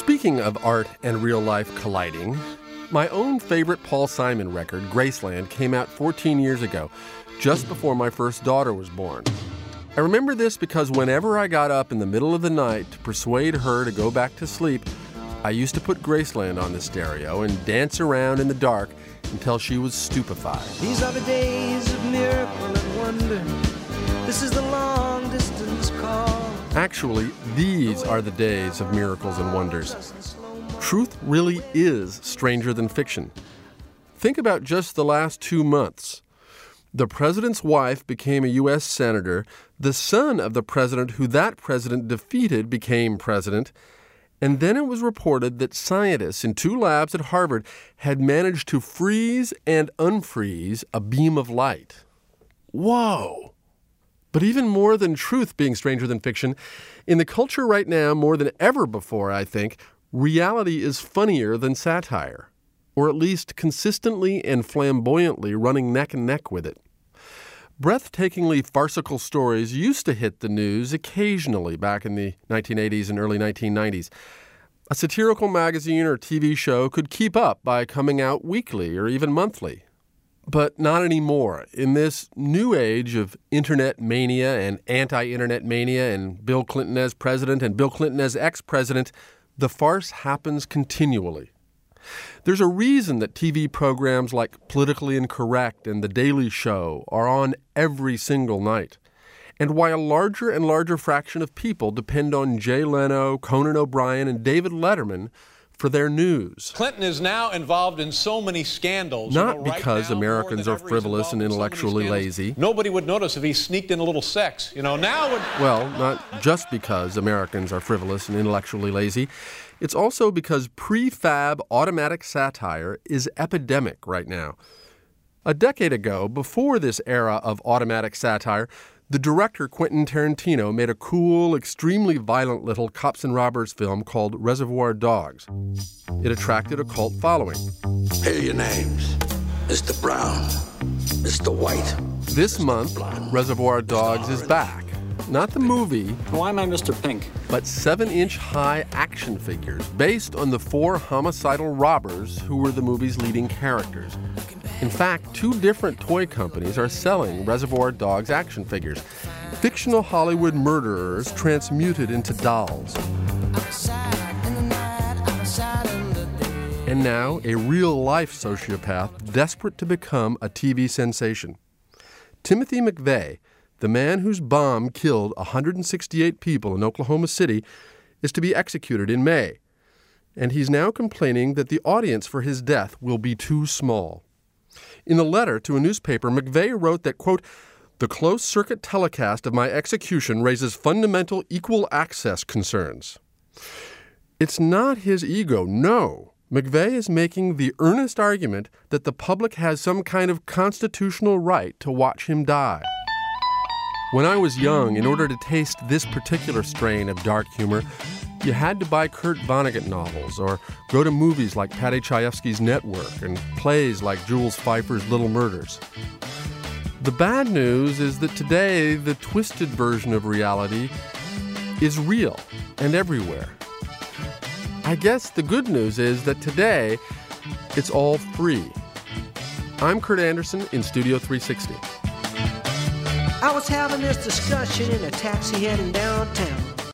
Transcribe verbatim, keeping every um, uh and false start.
Speaking of art and real life colliding, my own favorite Paul Simon record, Graceland, came out fourteen years ago, just before my first daughter was born. I remember this because whenever I got up in the middle of the night to persuade her to go back to sleep, I used to put Graceland on the stereo and dance around in the dark until she was stupefied. These are the days of miracle and wonder. This is the long distance call. Actually, these are the days of miracles and wonders. Truth really is stranger than fiction. Think about just the last two months. The president's wife became a U S senator. The son of the president who that president defeated became president. And then it was reported that scientists in two labs at Harvard had managed to freeze and unfreeze a beam of light. Whoa! But even more than truth being stranger than fiction, in the culture right now, more than ever before, I think, reality is funnier than satire, or at least consistently and flamboyantly running neck and neck with it. Breathtakingly farcical stories used to hit the news occasionally back in the nineteen eighties and early nineteen nineties. A satirical magazine or T V show could keep up by coming out weekly or even monthly. But not anymore. In this new age of internet mania and anti-internet mania and Bill Clinton as president and Bill Clinton as ex-president, the farce happens continually. There's a reason that T V programs like Politically Incorrect and The Daily Show are on every single night, and why a larger and larger fraction of people depend on Jay Leno, Conan O'Brien, and David Letterman for their news. Clinton is now involved in so many scandals. Not you know, right because now, Americans are frivolous and intellectually so lazy. Nobody would notice if he sneaked in a little sex. You know, now would... Well, not just because Americans are frivolous and intellectually lazy. It's also because prefab automatic satire is epidemic right now. A decade ago, before this era of automatic satire, the director Quentin Tarantino made a cool, extremely violent little cops and robbers film called Reservoir Dogs. It attracted a cult following. Here are your names. Mister Brown, Mister White. This month, Reservoir Dogs is back. Not the movie. Why am I Mister Pink? But seven-inch high action figures based on the four homicidal robbers who were the movie's leading characters. In fact, two different toy companies are selling Reservoir Dogs action figures. Fictional Hollywood murderers transmuted into dolls. And now, a real-life sociopath desperate to become a T V sensation. Timothy McVeigh, the man whose bomb killed one hundred sixty-eight people in Oklahoma City, is to be executed in May. And he's now complaining that the audience for his death will be too small. In a letter to a newspaper, McVeigh wrote that, quote, "The closed-circuit telecast of my execution raises fundamental equal access concerns." It's not his ego, no. McVeigh is making the earnest argument that the public has some kind of constitutional right to watch him die. When I was young, in order to taste this particular strain of dark humor, you had to buy Kurt Vonnegut novels or go to movies like Paddy Chayefsky's Network and plays like Jules Feiffer's Little Murders. The bad news is that today, the twisted version of reality is real and everywhere. I guess the good news is that today, it's all free. I'm Kurt Andersen in Studio three sixty. I was having this discussion in a taxi heading downtown.